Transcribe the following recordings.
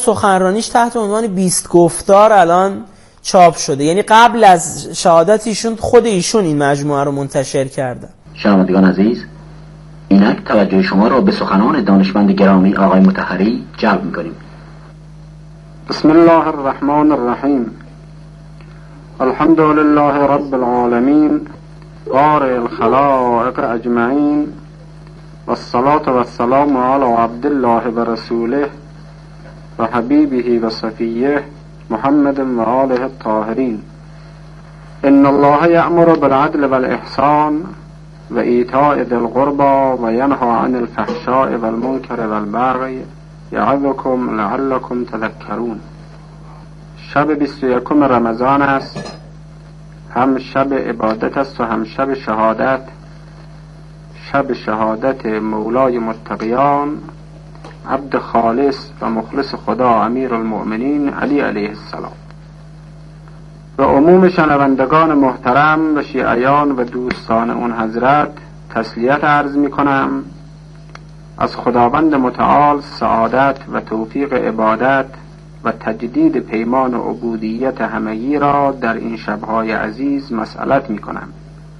سخنرانیش تحت عنوان 20 گفتار الان چاپ شده، یعنی قبل از شهادت ایشون خود ایشون این مجموعه رو منتشر کردن. شنوندگان عزیز، اینک توجه شما را به سخنان دانشمند گرامی آقای مطهری جلب می‌کنیم. بسم الله الرحمن الرحیم. الحمد لله رب العالمین بارئ الخلائق اجمعین والصلاة والسلام علی عبد الله و رسوله و حبیبه و صفیه محمد و آله الطاهرین. ان الله یأمر بالعدل والإحسان و ایتاء ذی القربى و ینهی عن الفحشاء والمنکر والبغی یعظکم لعلکم تذکرون. شب 21 رمضان است، هم شب عبادت است و هم شب شهادت، شب شهادت مولای متقیان عبد خالص و مخلص خدا امیر المؤمنین علی علیه السلام. و عموم شنوندگان محترم و شیعیان و دوستان اون حضرت تسلیت عرض می کنم. از خداوند متعال سعادت و توفیق عبادت و تجدید پیمان و عبودیت همگی را در این شبهای عزیز مسئلت می کنم.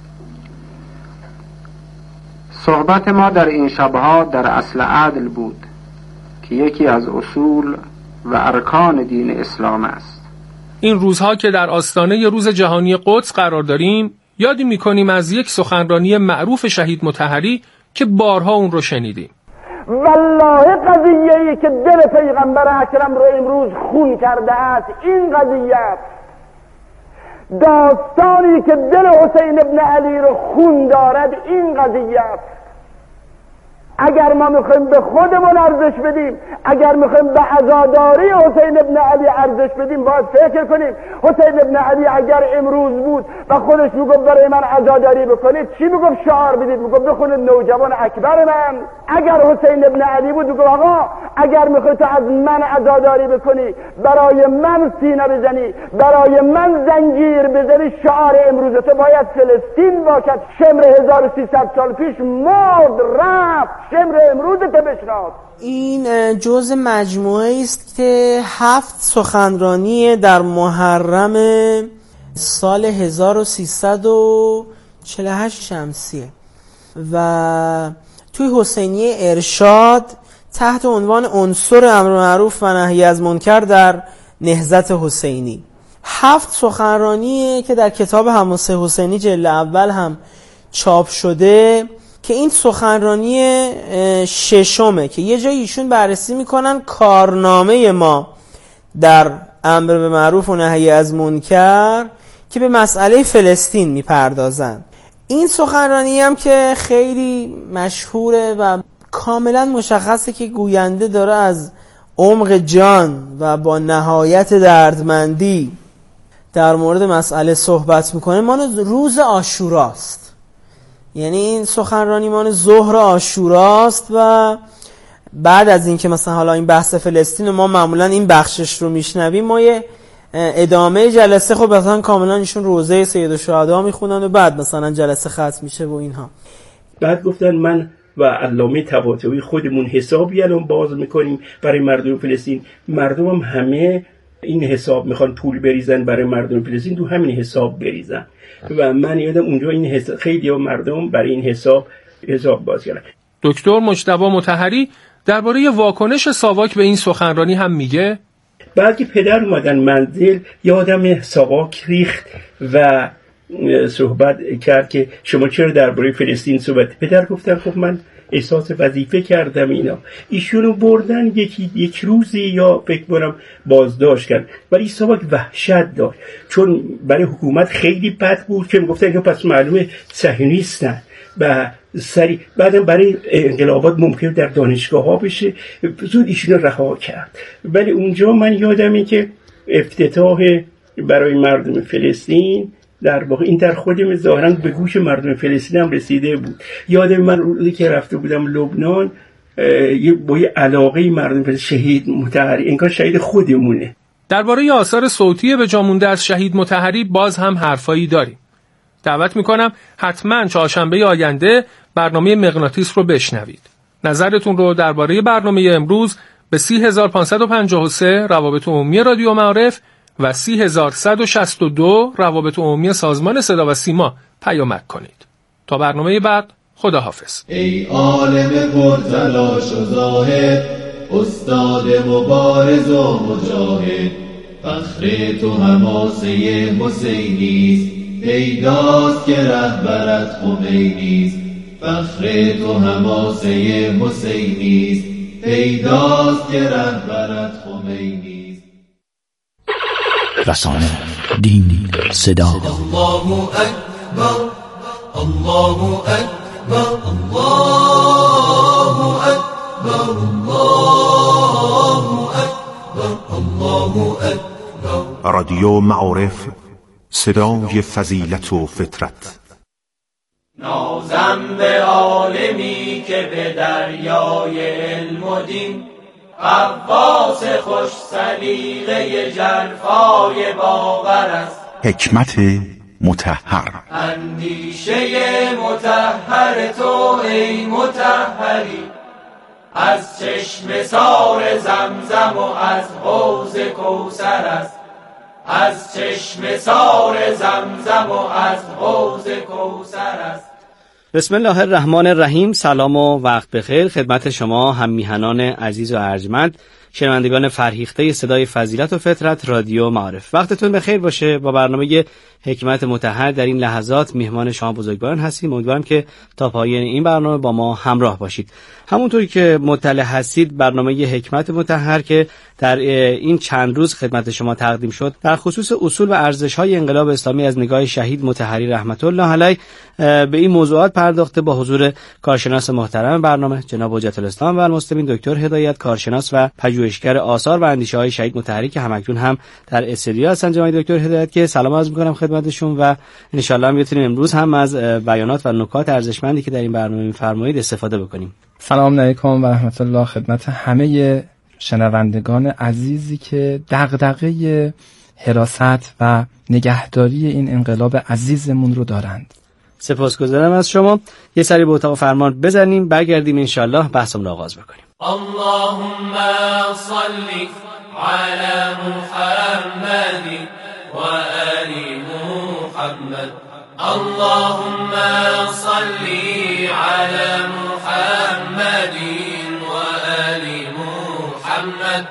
صحبت ما در این شبها در اصل عدل بود که یکی از اصول و ارکان دین اسلام است. این روزها که در آستانه روز جهانی قدس قرار داریم، یادی می‌کنیم از یک سخنرانی معروف شهید مطهری که بارها اون رو شنیدیم. والله قضیه‌ای که دل پیغمبر اکرم رو امروز خون کرده است، این قضیه داستانی که دل حسین ابن علی رو خون دارد، این قضیه. اگر ما میخوایم به خودمون ارزش بدیم، اگر میخوایم به عزاداری حسین ابن علی ارزش بدیم، باید فکر کنیم حسین ابن علی اگر امروز بود و خودش میگفت برای من عزاداری بکنید، چی میگفت؟ شعار بدید، میگفت بخونید نوجوان اکبر من. اگر حسین ابن علی بود میگفت آقا اگر میخوای تو از من عزاداری بکنی، برای من سینه بزنی، برای من زنجیر بزنی، شعار امروز تو باید فلسطین باشد. شمر 1300 سال پیش مرد رفت، شمر امروز تو بشناس. این جزء مجموعه است که 7 سخنرانی در محرم سال 1348 شمسیه و توی حسینیه ارشاد تحت عنوان عنصر امر معروف و نهی از منکر در نهضت حسینی. 7 سخنرانیه که در کتاب حماسه حسینی جلد اول هم چاپ شده که این سخنرانی ششمه که یه جایی ایشون بررسی میکنن کارنامه ما در امر به معروف و نهی از منکر که به مسئله فلسطین میپردازن. این سخنرانی هم که خیلی مشهوره و کاملا مشخصه که گوینده داره از عمق جان و با نهایت دردمندی در مورد مسئله صحبت میکنه. مال روز عاشوراست، یعنی این سخنرانی مال ظهر عاشوراست و بعد از این که مثلا حالا این بحث فلسطین ما معمولا این بخشش رو میشنویم، ما یه ادامه جلسه خب مثلا کاملا ایشون روزه سید الشهدا میخونن و بعد مثلا جلسه ختم میشه و اینها. بعد گفتن من و علامه طباطبایی خودمون حسابی الان باز میکنیم برای مردم فلسطین. مردم هم همه این حساب میخوان پول بریزن برای مردم فلسطین، تو همین حساب بریزن و من یادم اونجا این حساب خیلی مردم برای این حساب باز کردن. دکتر مجتبی مطهری درباره واکنش ساواک به این سخنرانی هم میگه بعد که پدر اومدن منزل یادم ساواک ریخت و صحبت کرد که شما چرا درباره فلسطین صحبت؟ پدر گفتن خب من احساس وظیفه کردم اینا. ایشونو بردن یک روزی یا فکر کنم بازداشت کردن، ولی ساواک وحشت داشت چون برای حکومت خیلی بد بود که میگفتن اینا پس معلومه صهیونیستن و سری بعدم برای انقلابات ممکن در دانشگاه ها بشه، زود ایشونو رها کرد. ولی اونجا من یادمه که افتتاح برای مردم فلسطین در واقع این در خودم ظاهرا به گوش مردم فلسطین هم رسیده بود. یادم من روزی که رفته بودم لبنان با یه علاقه مردم فلسطین شهید مطهری انگار شهید خودمونه. درباره آثار صوتی به جا مونده از شهید مطهری باز هم حرفایی داریم. دعوت میکنم حتما چهارشنبه آینده برنامه مغناطیس رو بشنوید. نظرتون رو درباره برنامه امروز به 30553 روابط عمومی رادیو معارف و 30162 روابط عمومی سازمان صدا و سیما پیامک کنید. تا برنامه بعد، خداحافظ. ای عالم پرتلاش و زاهد، استاد مبارز و مجاهد، فخر تو حماسه حسینیست، پیداست که رهبرت خمینیست. فخر تو حماسه حسینیست، پیداست که رهبرت خمینیست. رسانه، دین، صدا. الله اکبر، الله اکبر، الله اکبر، الله اکبر، الله اکبر. رادیو معارف، صدای فضیلت و فطرت. نازم به عالمی که به دریای علم و دین، غواص خوش سلیقه جرفای باور است. حکمت مطهر. اندیشه مطهر تو ای مطهری، از چشم سار زمزم و از حوض کوثر است. از چشم سار زمزم و از حوض کوثر است. بسم الله الرحمن الرحیم. سلام و وقت بخیر خدمت شما هم میهنان عزیز و ارجمند، شنوندگان فرهیخته صدای فضیلت و فطرت رادیو معارف. وقتتون بخیر باشه. با برنامه حکمت مطهر در این لحظات میهمان شما بزرگواران هستیم. امیدوارم که تا پایان این برنامه با ما همراه باشید. همونطوری که مطلع هستید، برنامه حکمت مطهر که در این چند روز خدمت شما تقدیم شد، در خصوص اصول و ارزش‌های انقلاب اسلامی از نگاه شهید مطهری رحمت الله علیه به این موضوعات پرداخته با حضور کارشناس محترم برنامه جناب حجت الاسلام و المسلمین دکتر هدایت، کارشناس و پژوهشگر آثار و اندیشه‌های شهید مطهری که همکنون هم در استودیو هستن. جناب دکتر هدایت که سلام عرض می‌کنم خدمتشون و ان شاءالله میتونیم امروز هم از بیانات و نکات ارزشمندی که در این برنامه می‌فرمایید استفاده بکنیم. سلام علیکم و رحمت الله خدمت همه شنوندگان عزیزی که دغدغه حراست و نگهداری این انقلاب عزیزمون رو دارند. سپاسگزارم از شما. یه سری به اتاق فرمان بزنیم، برگردیم ان شاءالله بحثمون رو آغاز بکنیم. اللهم صل علی محمد و آل محمد. اللهم صل علی محمد و آل محمد.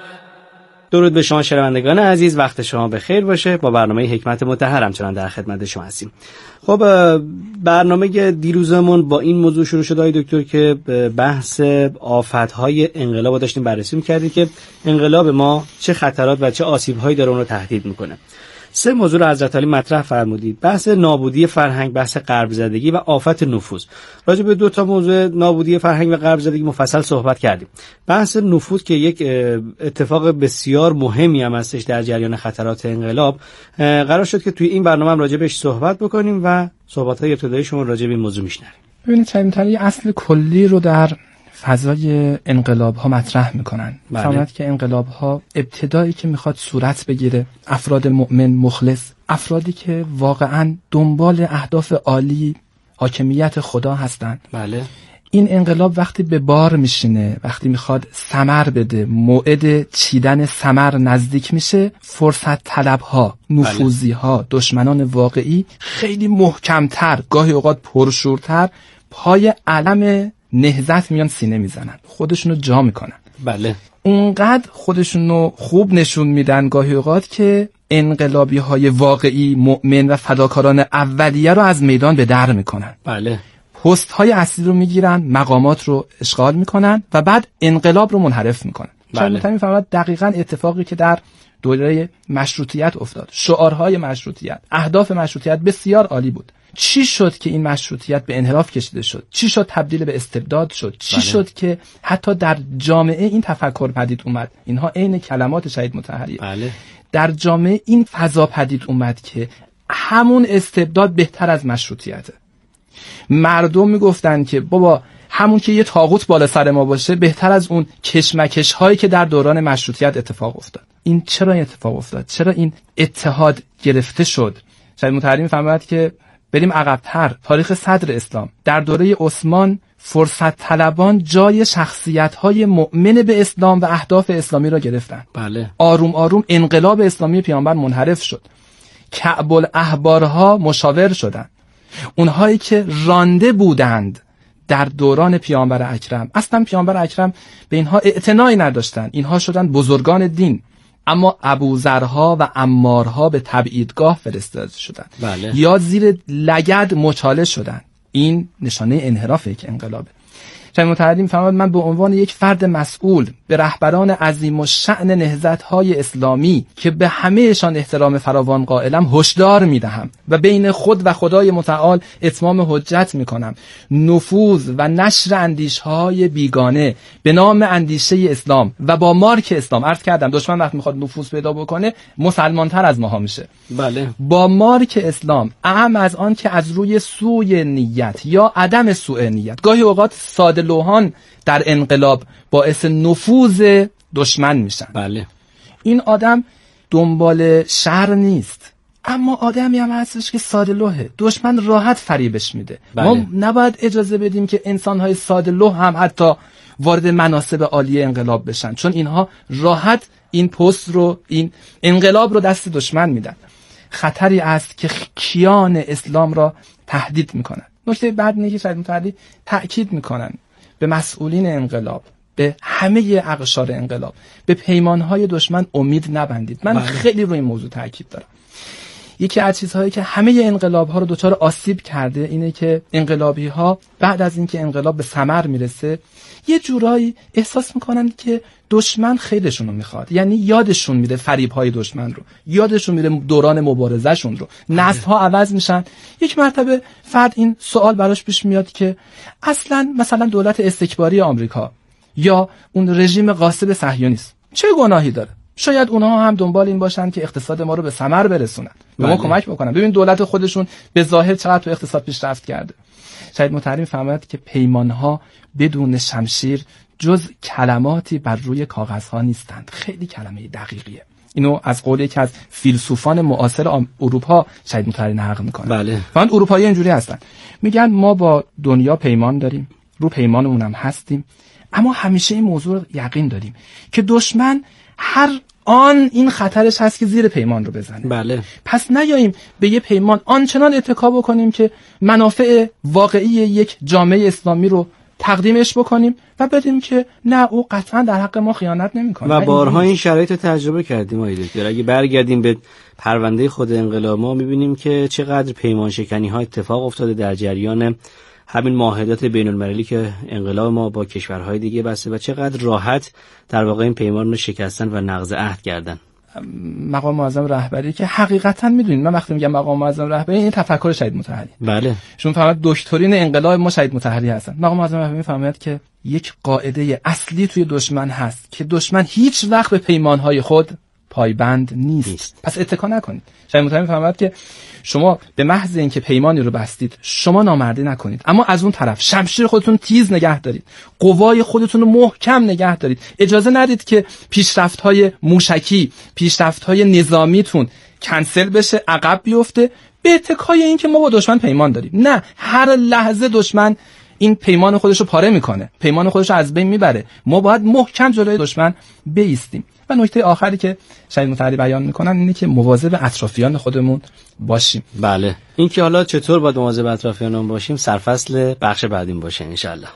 درود به شما شنوندگان عزیز، وقت شما بخیر باشه. با برنامه حکمت مطهر همچنان در خدمت شما هستیم. خب برنامه دیروزمون با این موضوع شروع شد آقای دکتر که بحث آفت‌های انقلاب رو داشتیم بررسی می‌کردیم که انقلاب ما چه خطرات و چه آسیب‌هایی داره اون رو تهدید می‌کنه. 3 موضوع رو حضرت علی مطرح فرمودید: بحث نابودی فرهنگ، بحث غرب زدگی و آفت نفوذ. راجع به 2 تا موضوع نابودی فرهنگ و غرب زدگی مفصل صحبت کردیم. بحث نفوذ که یک اتفاق بسیار مهمی هم هستش در جریان خطرات انقلاب، قرار شد که توی این برنامه هم راجع بهش صحبت بکنیم و صحبت‌های ابتدایی شما راجع به این موضوع میشنویم. ببینید چندین اصل کلی رو در فضای انقلاب ها مطرح میکنن. فهمید که انقلاب ها ابتدایی که میخواد صورت بگیره، افراد مؤمن مخلص، افرادی که واقعا دنبال اهداف عالی حاکمیت خدا هستن. بله. این انقلاب وقتی به بار میشینه، وقتی میخواد ثمر بده، موعد چیدن ثمر نزدیک میشه، فرصت طلب ها، نفوذی ها، دشمنان واقعی خیلی محکمتر، گاهی اوقات پرشورتر پای علم نهضت میان سینه میزنن، خودشونو جا میکنن. بله. اونقدر خودشونو خوب نشون میدن گاهی اوقات که انقلابی های واقعی مؤمن و فداکاران اولیه رو از میدان به در میکنن. بله. پست های اصلی رو میگیرن، مقامات رو اشغال میکنن و بعد انقلاب رو منحرف میکنن. بله. چون میفهمد دقیقاً اتفاقی که در دوره مشروطیت افتاد. شعارهای مشروطیت، اهداف مشروطیت بسیار عالی بود. چی شد که این مشروطیت به انحراف کشیده شد؟ چی شد تبدیل به استبداد شد؟ چی شد که حتی در جامعه این تفکر پدید اومد؟ اینها عین کلمات شهید مطهریه. بله. در جامعه این فضا پدید اومد که همون استبداد بهتر از مشروطیته. مردم میگفتن که بابا همون که یه طاغوت بالا سر ما باشه بهتر از اون کشمکش هایی که در دوران مشروطیت اتفاق افتاد. این چرا اتفاق افتاد؟ چرا این اتحاد گرفته شد؟ شهید مطهری میفهمد که بریم عقب‌تر. تاریخ صدر اسلام در دوره عثمان فرصت طلبان جای شخصیت‌های مؤمن به اسلام و اهداف اسلامی را گرفتن. بله. آروم آروم انقلاب اسلامی پیامبر منحرف شد. کعب الاحبارها مشاور شدند. اونهایی که رانده بودند در دوران پیامبر اکرم، اصلا پیامبر اکرم به اینها اعتنایی نداشتند. اینها شدند بزرگان دین. اما ابوذرها و عمارها به تبعیدگاه فرستاده شدند. بله. یا زیر لگد مچاله شدند. این نشانه انحراف یک انقلابه. شیخ متحری می‌فرماید من به عنوان یک فرد مسئول به رهبران عظیم الشأن نهضت‌های اسلامی که به همه‌شان احترام فراوان قائلم هشدار می‌دهم و بین خود و خدای متعال اتمام حجت می‌کنم نفوذ و نشر اندیشه‌های بیگانه به نام اندیشه اسلام و با مارک اسلام، عرض کردم دشمن وقتی می‌خواد نفوذ پیدا بکنه مسلمان‌تر از ماها میشه. بله. با مارک اسلام اهم از آن که از روی سوء نیت یا عدم سوء نیت، گاهی اوقات ساده لوحان در انقلاب باعث نفوذ دشمن میشن. بله. این آدم دنبال شر نیست، اما آدمی هم هستش که ساده لوحه، دشمن راحت فریبش میده. بله. ما نباید اجازه بدیم که انسانهای ساده لوح هم حتی وارد مناصب عالی انقلاب بشن، چون اینها راحت این پست رو، این انقلاب رو دست دشمن میدن. خطری است که کیان اسلام را تهدید میکنن. نکته بعد اینه که شاید متعلی تأکید میکنن به مسئولین انقلاب، به همه اقشار انقلاب، به پیمانهای دشمن امید نبندید. من خیلی روی این موضوع تأکید دارم. یکی از چیزهایی که همه انقلاب‌ها رو دچار آسیب کرده اینه که انقلابی‌ها بعد از اینکه انقلاب به ثمر میرسه یه جورایی احساس میکنن که دشمن خیرشون رو میخواد، یعنی یادشون میره فریب‌های دشمن رو، یادشون میره دوران مبارزه‌شون رو، نسل‌ها عوض میشن. یک مرتبه فرد این سوال براش پیش میاد که اصلا مثلا دولت استکباری آمریکا یا اون رژیم غاصب صهیونیست چه گناهی داره؟ شاید اونها هم دنبال این باشن که اقتصاد ما رو به ثمر برسونن، به ما کمک بکنن. ببین دولت خودشون به ظاهر چقدر تو اقتصاد پیشرفت کرده. شاید متحری فهمید که پیمانها بدون شمشیر جز کلماتی بر روی کاغذها نیستند. خیلی کلمه دقیقیه. اینو از قول یکی از فیلسوفان معاصر اروپا شاید متحری نقل میکنه. بله. فقط اروپایی اینجوری هستن، میگن ما با دنیا پیمان داریم، رو پیمانمون هم هستیم، اما همیشه این موضوع یقین داریم که دشمن هر آن این خطرش هست که زیر پیمان رو بزنه. بله. پس نیاییم به یه پیمان آنچنان اتکا بکنیم که منافع واقعی یک جامعه اسلامی رو تقدیمش بکنیم و بدیم که نه، او قطعا در حق ما خیانت نمیکنه. و بارها این شرایط رو تجربه کردیم آقای دکتر. اگه برگردیم به پرونده خود انقلاب ما میبینیم که چقدر پیمان شکنی ها اتفاق افتاده در جریان همین معاهدات بین المللی که انقلاب ما با کشورهای دیگه بسته و چقدر راحت در واقع این پیمان رو شکستن و نقض عهد کردن. مقام معظم رهبری که حقیقتا میدونید، من وقتی میگم مقام معظم رهبری این تفکر شهید مطهری. بله. شما فهمید دکترین انقلاب ما شهید مطهری هستن. مقام معظم رهبری فهمید که یک قاعده اصلی توی دشمن هست که دشمن هیچ وقت به پیمانهای خود پایبند نیست. پس اتکا نکنید. شهید مطهری فهمید که شما به محض اینکه پیمانی رو بستید شما نامردی نکنید، اما از اون طرف شمشیر خودتون تیز نگه دارید، قوای خودتون رو محکم نگه دارید. اجازه ندید که پیشرفت‌های موشکی، پیشرفت‌های نظامیتون کنسل بشه، عقب بیفته به اتکای این که ما با دشمن پیمان داریم. نه، هر لحظه دشمن این پیمان خودش رو پاره میکنه، پیمان خودش رو از بین میبره. ما باید محکم جلوی دشمن بایستیم. و نکته آخری که شهید مطهری بیان میکنن اینه که مواظب اطرافیان خودمون باشیم. بله. این که حالا چطور باید مواظب اطرافیانمون باشیم سرفصل بخش بعدیم باشه انشالله.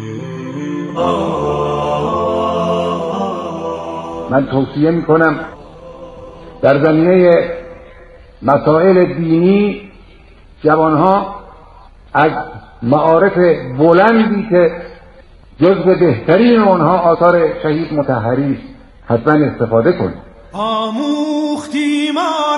من توصیه میکنم در زمینه مسائل دینی جوانها از معارف بلندی که جزو بهترین اونها آثار شهید مطهری حتما استفاده کنید. آموختی ما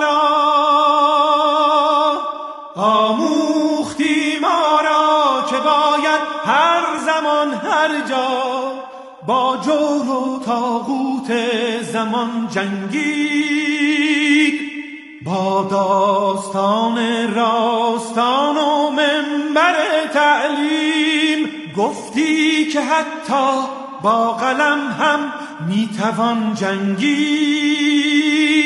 را که باید هر زمان هر جا با جور و طاغوت زمان جنگید، با داستان راستان و منبر تعلیم گفتی که حتی با قلم هم میتوان جنگید.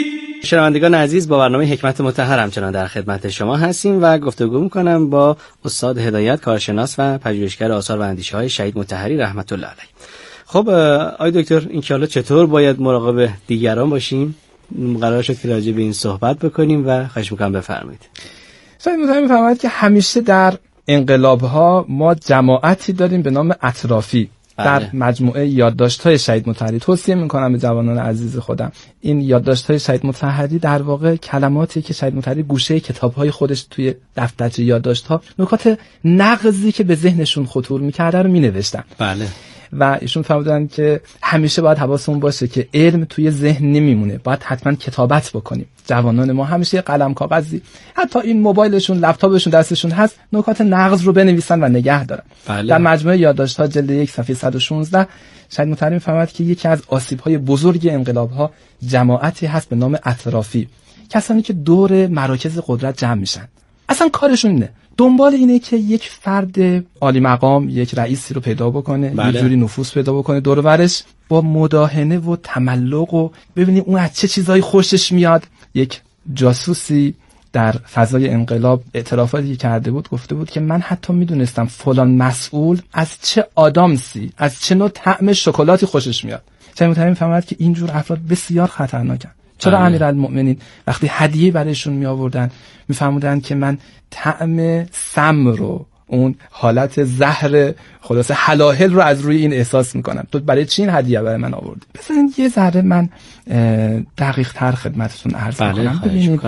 شنوندگان عزیز، با برنامه حکمت مطهر همچنان در خدمت شما هستیم و گفتگو می‌کنم با استاد هدایت، کارشناس و پژوهشگر آثار و اندیشه‌های شهید مطهری رحمت الله علیه. خب آقای دکتر، این که حالا چطور باید مراقب دیگران باشیم؟ قرار شد که راجع به این صحبت بکنیم و خواهش می‌کنم بفرمایید. شاید مطمئن می‌فرمایید که همیشه در انقلاب‌ها ما جماعتی داریم به نام اطرافی. در مجموعه یادداشت‌های شهید مطهری توصیه می‌کنم به جوانان عزیز خودم. این یادداشت‌های شهید مطهری در واقع کلماتی که شهید مطهری گوشه کتاب‌های خودش توی دفترچه یادداشت‌ها نکات نقضی که به ذهنشون خطور می‌کرده رو می‌نوشتن. بله. و ایشون فرمودن که همیشه باید حواسمون باشه که علم توی ذهن نمیمونه، باید حتما کتابت بکنیم. جوانان ما همیشه قلم کاغذی، حتی این موبایلشون، لپتاپشون دستشون هست، نکات نقض رو بنویسن و نگه دارن. بله. در مجموعه یادداشت‌ها جلد 1 صفحه 116 شهید مطهری می‌فرماید که یکی از آسیب‌های بزرگ انقلاب‌ها جماعتی هست به نام اطرافی، کسانی که دور مراکز قدرت جمع میشن. اصلا کارشون اینه، دنبال اینه که یک فرد عالی مقام، یک رئیسی رو پیدا بکنه، بله. یه جوری نفوذ پیدا بکنه دور و برش، با مداهنه و تملق و ببینید اون از چه چیزایی خوشش میاد. یک جاسوسی در فضای انقلاب اعترافاتی کرده بود، گفته بود که من حتی میدونستم فلان مسئول از چه آدامسی، از چه نوع طعم شکلاتی خوشش میاد. شهید مطهری میفهمد که اینجور افراد بسیار خطرناکن. چرا امیرالمؤمنین وقتی هدیه برایشون می آوردن میفهمودن که من طعم سم رو، اون حالت زهر خلاصه حلاهل رو از روی این احساس میکنم، تو برای چی این هدیه برای من آوردی؟ بذارین یه ذره من دقیق تر خدمتتون عرض کنم. ببینید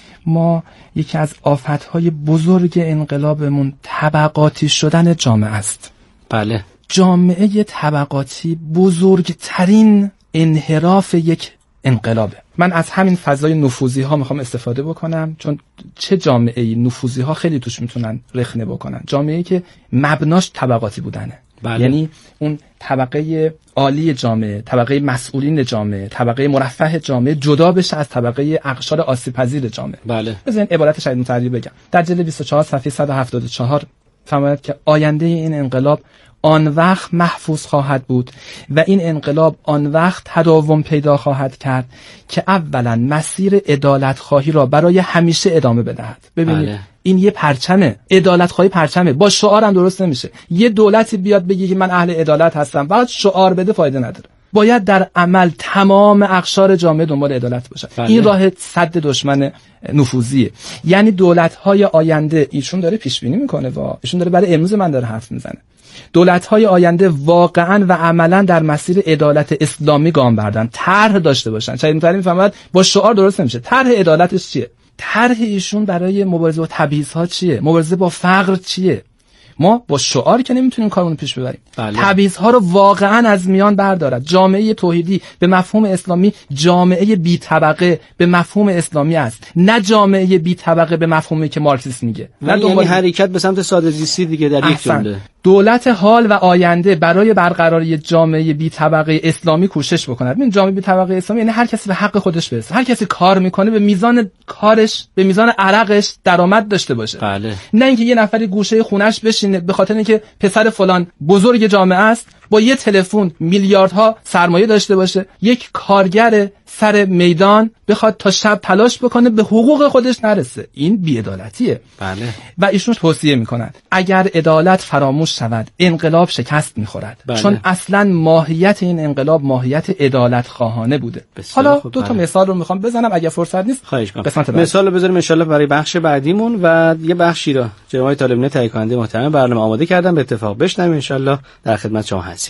ما یکی از آفتهای بزرگ انقلابمون طبقاتی شدن جامعه است. بله. جامعه طبقاتی بزرگترین انحراف یک انقلابه. من از همین فضای نفوذی ها میخوام استفاده بکنم، چون چه جامعه‌ای نفوذی ها خیلی توش میتونن رخنه بکنن. جامعه‌ای که مبناش طبقاتی بودنه. بله. یعنی اون طبقه عالی جامعه، طبقه مسئولین جامعه، طبقه مرفه جامعه جدا بشه از طبقه اقشار آسیب‌پذیر جامعه. بله. بذارین عبارت شهید مطهری بگم. در جلد 24 صفحه 174 فرماید که آینده این انقلاب آن وقت محفوظ خواهد بود و این انقلاب آن وقت تداوم پیدا خواهد کرد که اولا مسیر عدالت خواهی را برای همیشه ادامه بدهد. ببینید بله. این یه پرچمه، عدالت خواهی پرچمه، با شعارم درست نمیشه. یه دولتی بیاد بگه که من اهل عدالت هستم، بعد شعار بده فایده نداره. باید در عمل تمام اقشار جامعه دنبال عدالت باشن. بله. این راه سد دشمن نفوذیه. یعنی دولت‌های آینده، ایشون داره پیش بینی میکنه و ایشون داره برای امروز من داره حرف میزنه. دولت‌های آینده واقعاً و عملاً در مسیر عدالت اسلامی گام بردن، طرح داشته باشن. شاید مطهری میفهمد با شعار درست نمیشه. طرح عدالتش چیه؟ طرح ایشون برای مبارزه با تبعیض‌ها چیه؟ مبارزه با فقر چیه؟ ما با شعار که نمیتونیم کارمون رو پیش ببریم. بله. تبعیض‌ها رو واقعاً از میان بردارد. جامعه توحیدی به مفهوم اسلامی جامعه بی طبقه به مفهوم اسلامی است، نه جامعه بی طبقه به مفهومی که مارکسیسم میگه. نه یعنی حرکت به سمت ساده‌زیستی دیگه در یک جمله. دولت حال و آینده برای برقراری جامعه بی طبقه اسلامی کوشش بکند. این جامعه بی طبقه اسلامی یعنی هر کسی به حق خودش برسه، هر کسی کار میکنه به میزان کارش، به میزان عرقش درآمد داشته باشه. بله. نه اینکه یه نفری گوشه خونش بشینه به خاطر اینکه پسر فلان بزرگ جامعه است با یه تلفن میلیاردها سرمایه داشته باشه، یک کارگر سر میدان بخواد تا شب تلاش بکنه به حقوق خودش نرسه. این بی‌عدالتیه. بله. و ایشون توصیه میکنن اگر عدالت فراموش شود انقلاب شکست میخورد. بله. چون اصلا ماهیت این انقلاب ماهیت عدالت خواهانه بوده. حالا دو تا مثال رو میخوام بزنم اگر فرصت نیست. خواهش می‌کنم. مثال رو بذاریم ان شاءالله برای بخش بعدیمون و یه بخشی رو جناب طالبین تهیه کننده محترم برنامه آماده کردن، به اتفاق بشنویم ان شاءالله. در خدمت شما هستیم.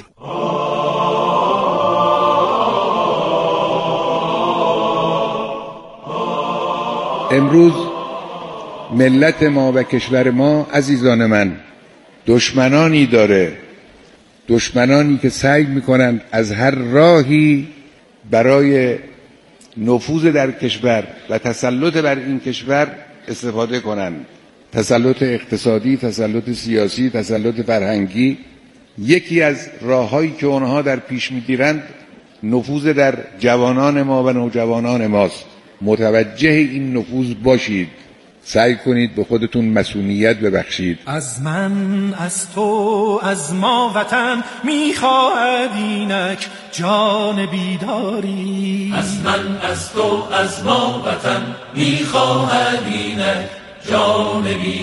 امروز ملت ما و کشور ما عزیزان من دشمنانی داره، دشمنانی که سعی میکنند از هر راهی برای نفوذ در کشور و تسلط بر این کشور استفاده کنند. تسلط اقتصادی، تسلط سیاسی، تسلط فرهنگی. یکی از راههایی که اونها در پیش میگیرند نفوذ در جوانان ما و نوجوانان ماست. متوجه این نفوذ باشید. سعی کنید به خودتون مسئولیت ببخشید. از من، از تو، از ما وطن میخواهد اینک جان بیداری. از من، از تو، از ما وطن میخواهد اینک جان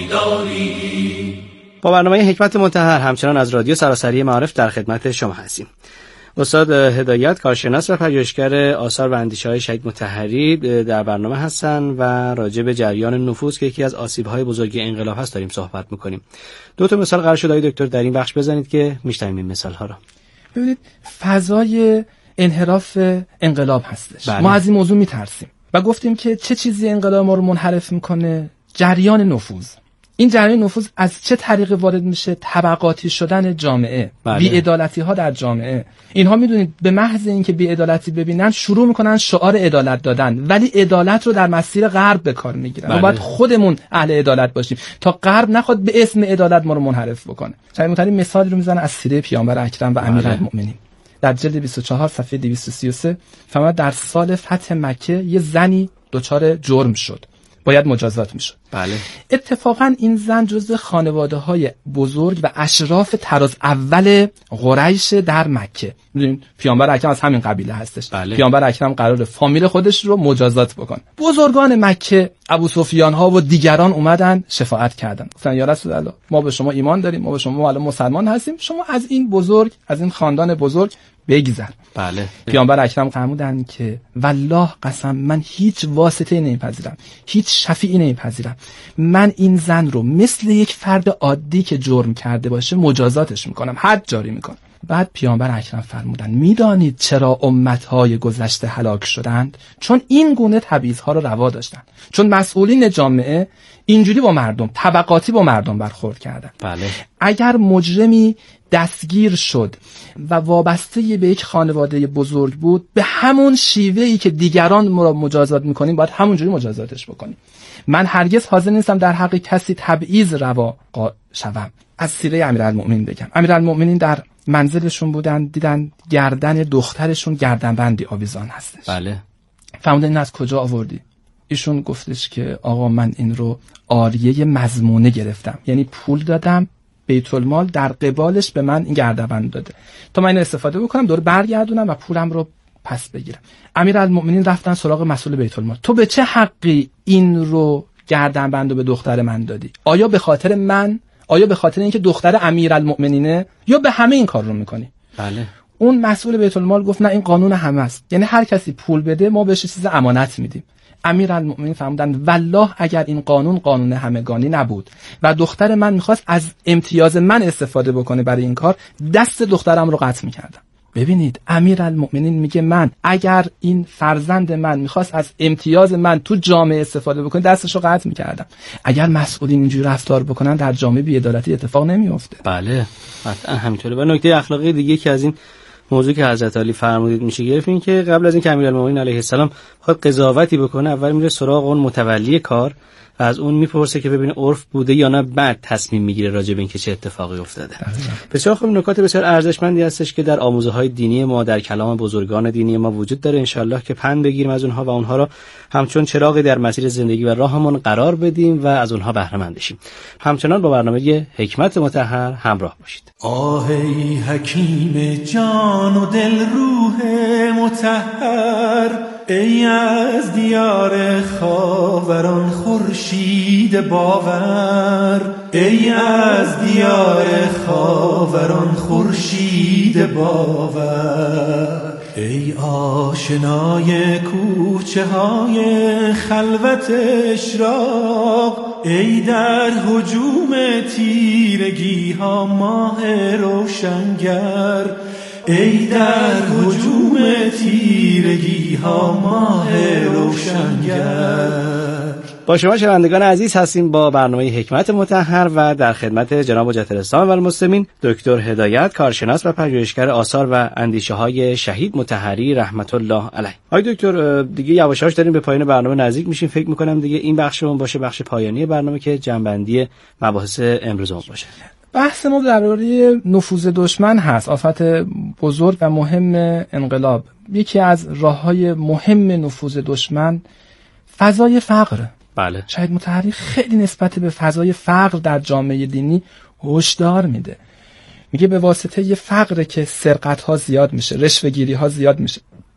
بیداری. با برنامه حکمت مطهر همچنان از رادیو سراسری معارف در خدمت شما هستیم. استاد هدایت، کارشناس و پژوهشگر آثار و اندیشه‌های شهید مطهری در برنامه هستن و راجع به جریان نفوذ که یکی از آسیب‌های بزرگ انقلاب هست داریم صحبت می‌کنیم. دو تا مثال قرار شد آقای دکتر در این بخش بزنید که می‌شنویم این مثال‌ها رو. ببینید فضای انحراف انقلاب هستش. بله. ما از این موضوع می‌ترسیم و گفتیم که چه چیزی انقلاب ما رو منحرف می‌کنه؟ جریان نفوذ. این جریان نفوذ از چه طریقی وارد میشه؟ طبقاتی شدن جامعه، بله. بی‌عدالتی ها در جامعه. اینها میدونید به محض اینکه بی‌عدالتی ببینن شروع میکنن شعار عدالت دادن، ولی عدالت رو در مسیر غرب به کار میگیرن. بله. ما باید خودمون اهل عدالت باشیم تا غرب نخواد به اسم عدالت ما رو منحرف بکنه. شاید متعلی مثال رو میزنه از سیره پیامبر اکرم و امیرالمومنین در جلد 24 صفحه 233 فرمود در سال فتح مکه یه زنی دچار جرم شد، باید مجازات میشد. بله. اتفاقا این زن جزو خانواده‌های بزرگ و اشراف طراز اول قریش در مکه. میدونید پیامبر اکرم از همین قبیله هستش. بله. پیامبر اکرم قرار فامیل خودش رو مجازات بکنه. بزرگان مکه، ابو سفیان ها و دیگران اومدن شفاعت کردن. گفتن یا رسول الله ما به شما ایمان داریم، ما به شما الان مسلمان هستیم، شما از این بزرگ، از این خاندان بزرگ بگذر. بله. پیامبر اکرم فرمودند که والله قسم من هیچ واسطه نمیپذیرم، هیچ شفیعی نمیپذیرم. من این زن رو مثل یک فرد عادی که جرم کرده باشه مجازاتش میکنم، حد جاری میکنم. بعد پیامبر اکرم فرمودند میدانید چرا امتهای گذشته هلاک شدند؟ چون این گونه تبعیضها رو روا داشتند. چون مسئولین جامعه اینجوری با مردم، طبقاتی با مردم برخورد کردن. بله. اگر مجرمی دستگیر شد و وابسته به یک خانواده بزرگ بود، به همون شیوهی که دیگران را مجازات میکنیم باید همونجوری مجازاتش بکنیم. من هرگز حاضر نیستم در حق کسی تبعیض روا شوم. از سیره امیرالمومنین بگم. امیرالمومنین در منزلشون بودن، دیدن گردن دخترشون گردنبندی آویزان هستش. بله. فرمودن این از کجا آوردی؟ ایشون گفتش که آقا من این رو عاریه مضمونه گرفتم، یعنی پول دادم بیت المال در قبالش به من این گردنبند داده تا من استفاده بکنم دور برگردونم و پولم رو پس بگیرم. امیرالمومنین رفتن سراغ مسئول بیت المال. تو به چه حقی این رو گردنبند رو به دختر من دادی؟ آیا به خاطر من؟ آیا به خاطر اینکه دختر امیرالمومنینه؟ یا به همه این کار رو میکنی؟ بله. اون مسئول بیت المال گفت نه این قانون همه است، یعنی هر کسی پول بده ما بهش چیز امانت میدیم. امیرالمومنین فرمودند والله اگر این قانون همگانی نبود و دختر من میخواست از امتیاز من استفاده بکنه برای این کار، دست دخترم رو قطع میکردم. ببینید امیرالمومنین میگه من اگر این فرزند من میخواست از امتیاز من تو جامعه استفاده بکنه دستش رو قطع میکردم. اگر مسئولین اینجوری رفتار بکنن در جامعه بی‌عدالتی اتفاق نمیفته. بله قطعا همینطوره. و نکته اخلاقی دیگه که از این موضوع که حضرت علی فرمودید میشه گرفت این که قبل از این که امیرالمومنین علیه السلام خود قضاوتی بکنه اول میره سراغ اون متولی کار و از اون میپرسه که ببینه عرف بوده یا نه، بعد تصمیم میگیره راجع به این که چه اتفاقی افتاده. بسیار خوب، نکات بسیار ارزشمندی هستش که در آموزه‌های دینی ما، در کلام بزرگان دینی ما وجود داره. انشالله که پند بگیریم از اونها و اونها را همچون چراغی در مسیر زندگی و راهمون قرار بدیم و از اونها بهره مند بشیم. همچنان با برنامه حکمت مطهر همراه باشید. آه ای حکیم جان و دل روح مطهر، ای از دیار خاوران خورشید باور، ای از دیار خاوران خورشید باور، ای آشنای کوچه های خلوت اشراق، ای در هجوم تیرگی ها ماه روشنگر، ای در هجوم تیرگی ها ماه روشنگر. با شما شنوندگان عزیز هستیم با برنامه حکمت مطهر و در خدمت جناب حجت الاسلام و المسلمین دکتر هدایت، کارشناس و پژوهشگر آثار و اندیشه های شهید مطهری رحمت الله علیه. آقای دکتر دیگه یواش یواش داریم به پایان برنامه نزدیک میشیم. فکر میکنم دیگه این بخشمون باشه بخش پایانی برنامه که جنبندی مباحث امروزمون باشه. بحث ما درباره نفوذ دشمن هست، آفت بزرگ و مهم انقلاب. یکی از راه‌های مهم نفوذ دشمن فضای فقر. بله. شهید مطهری خیلی نسبت به فضای فقر در جامعه دینی هشدار میده. میگه به واسطه فقر که سرقت ها زیاد میشه، رشوه گیری ها زیاد میشه،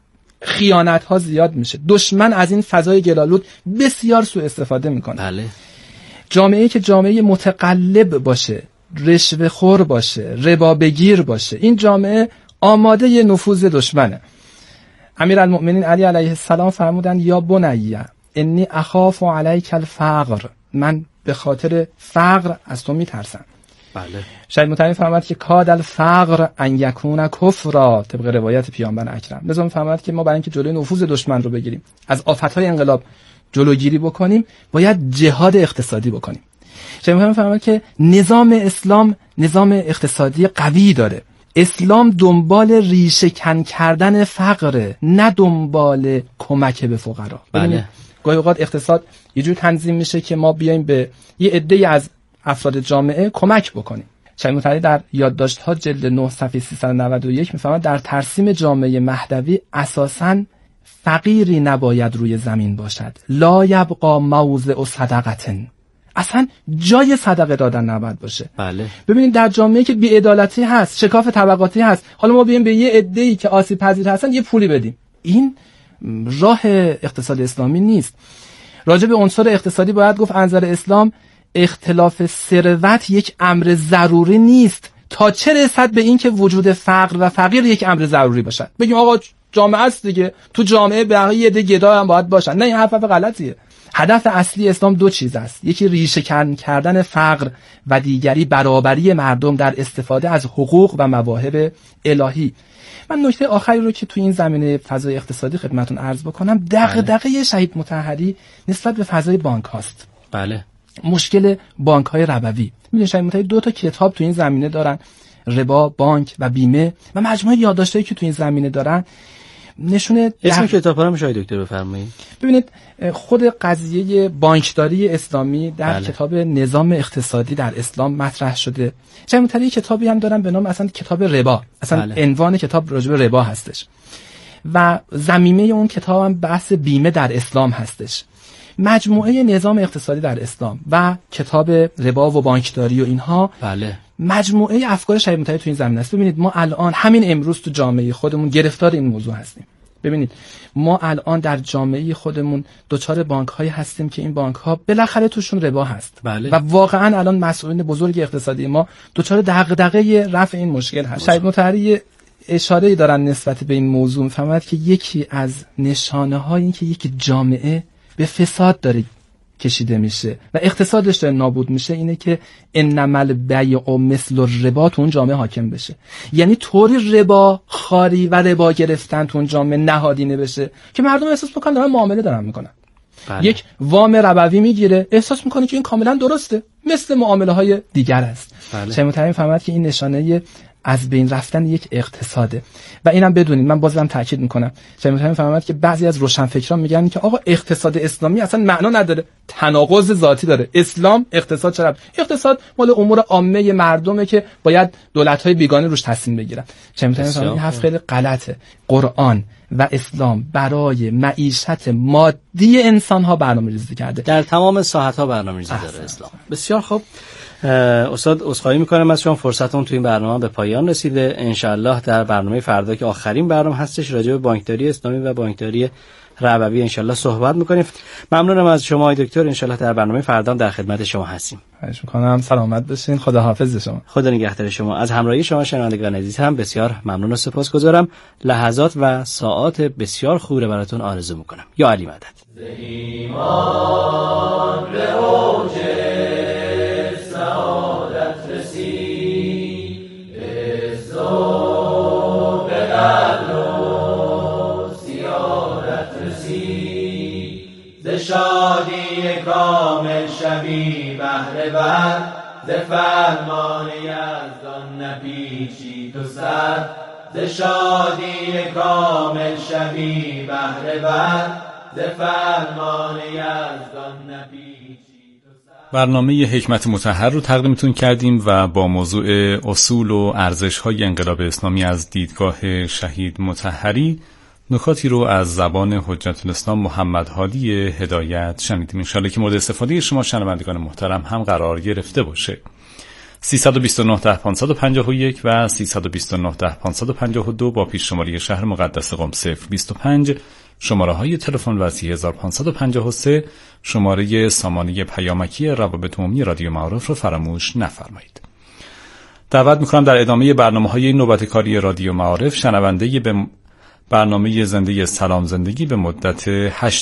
خیانت ها زیاد میشه، دشمن از این فضای گلالود بسیار سوء استفاده میکنه. بله. جامعه‌ای که جامعه متقلب باشه، رشوه خور باشه، ربا بگیر باشه، این جامعه آماده نفوذ دشمنه. امیرالمؤمنین علی علیه السلام فرمودن یا بنی انی اخاف علیک الفقر، من به خاطر فقر از تو میترسم. بله. شهید مطهری فرمود که کاد الفقر ان یکون کفرا، طبق روایت پیامبر اکرم. لذا فرمود که ما برای اینکه جلوی نفوذ دشمن رو بگیریم، از آفت‌های انقلاب جلوگیری بکنیم، باید جهاد اقتصادی بکنیم. شهید مطهری فرمود که نظام اسلام نظام اقتصادی قوی داره. اسلام دنبال ریشه کن کردن فقره، نه دنبال کمک به فقرا. بله. گاهی اوقات اقتصاد یه جور تنظیم میشه که ما بیایم به یه عده‌ای از افراد جامعه کمک بکنیم. شهید مطهری در یادداشت‌ها جلد 9 صفحه 391 میفرماید در ترسیم جامعه مهدوی اساساً فقیری نباید روی زمین باشد، لا یبقى موضع صدقه، اصلا جای صدقه دادن نباید باشه. بله. ببینید در جامعه که بی‌عدالتی هست، شکاف طبقاتی هست، حالا ما بیایم به یه عده‌ای که آسیب پذیر هستن یه پولی بدیم، این راه اقتصاد اسلامی نیست. راجع به عنصر اقتصادی باید گفت انظر اسلام اختلاف ثروت یک امر ضروری نیست تا چه رسد به این که وجود فقر و فقیر یک امر ضروری باشد. بگیم آقا جامعه است دیگه، تو جامعه بقیه عده گدا هم باید باشن. نه، این حرف غلطیه. هدف اصلی اسلام دو چیز است، یکی ریشه کن کردن فقر و دیگری برابری مردم در استفاده از حقوق و مواهب الهی. من نکته آخری رو که تو این زمینه فضای اقتصادی خدمتتون عرض بکنم، دغدغه شهید مطهری نسبت به فضای بانک هاست. بله. مشکل بانک های ربوی. میدونید شهید مطهری 2 تا کتاب تو این زمینه دارن، ربا، بانک و بیمه، و مجموعه یادداشتایی که تو این زمینه دارن نشونه. اسم کتابا رو میشه دکتر بفرمایید؟ ببینید خود قضیه بانکداری اسلامی در بله. کتاب نظام اقتصادی در اسلام مطرح شده. شهید مطهری کتابی هم دارن به نام اصلا کتاب ربا، اصلا بله. عنوان کتاب راجع به ربا هستش و ضمیمه اون کتاب هم بحث بیمه در اسلام هستش. مجموعه نظام اقتصادی در اسلام و کتاب ربا و بانکداری و اینها، بله، مجموعه افکار شهید مطهری تو این زمینه است. ببینید ما الان همین امروز تو جامعه خودمون گرفتار این موضوع هستیم. ببینید ما الان در جامعه خودمون دچار بانک‌هایی هستیم که این بانک‌ها بالاخره توشون ربا هست. بله. و واقعا الان مسئولین بزرگ اقتصادی ما دچار دغدغه رفع این مشکل هست. شهید مطهری اشاره‌ای دارن نسبت به این موضوع، می‌فهمد که یکی از نشانه‌های این که یک جامعه به فساد داره کشیده میشه و اقتصادش داره نابود میشه اینه که انما البیع مثل الربا تو اون جامعه حاکم بشه. یعنی طوری ربا خاری و ربا گرفتن تو اون جامعه نهادینه بشه که مردم احساس میکنن دارن معامله دارن میکنن. بله. یک وام ربوی میگیره، احساس میکنه که این کاملا درسته، مثل معامله های دیگر است. بله. شهید مطهری فهمید که این نشانه از بین رفتن یک اقتصاده. و اینم بدونید، من بازم تاکید میکنم، شهید مطهری فهمید که بعضی از روشنفکران میگن که آقا اقتصاد اسلامی اصلا معنا نداره، تناقض ذاتی داره. اسلام اقتصاد چرا؟ اقتصاد مال امور عامه مردمه که باید دولت‌های بیگانه روش تصمیم بگیرن. شهید مطهری فهمید این حرف خیلی غلطه. قرآن و اسلام برای معیشت مادی انسان‌ها برنامه‌ریزی کرده. در تمام ساحت‌ها برنامه‌ریزی داره اسلام. بسیار خوب. استاد عذرخواهی میکنم از شما، فرصتمون تو این برنامه به پایان رسیده. انشالله در برنامه فردا که آخرین برنامه هستش راجع به بانکداری اسلامی و بانکداری ربوی انشالله صحبت میکنیم. ممنونم از شما دکتر، انشالله در برنامه فردا در خدمت شما هستیم. خواهش میکنم، سلامت باشین، خدا حافظ شما. خدا نگهدار شما. از همراهی شما شنوندگان عزیز هم بسیار ممنون و سپاسگزارم. لحظات و ساعات بسیار خوبی براتون آرزو میکنم. یا علی مدد. ایمان به اوج سعادت رسید، عز و به عدل و سیادت رسید، ز شادی کامل شوی بهره ور، ز فرمان یزدان نپیچی تو سر، ز شادی کامل شوی بهره ور، ز فرمان یزدان نپیچی. برنامه حکمت مطهر رو تقدیمتون کردیم و با موضوع اصول و ارزش‌های انقلاب اسلامی از دیدگاه شهید مطهری نکاتی رو از زبان حجت الاسلام محمد هادی هدایت شنیدیم. انشالله که مورد استفاده شما شنوندگان محترم هم قرار گرفته باشه. 329 10 551 و 329 10 552 با پیش شماره شهر مقدس قم 025 شماره های تلفن و 3553 شماره سامانه پیامکی روابط عمومی رادیو معارف رو فراموش نفرمایید. دعوت میکنم در ادامه برنامه‌های نوبت کاری رادیو معارف شنونده به برنامه زنده سلام زندگی به مدت 8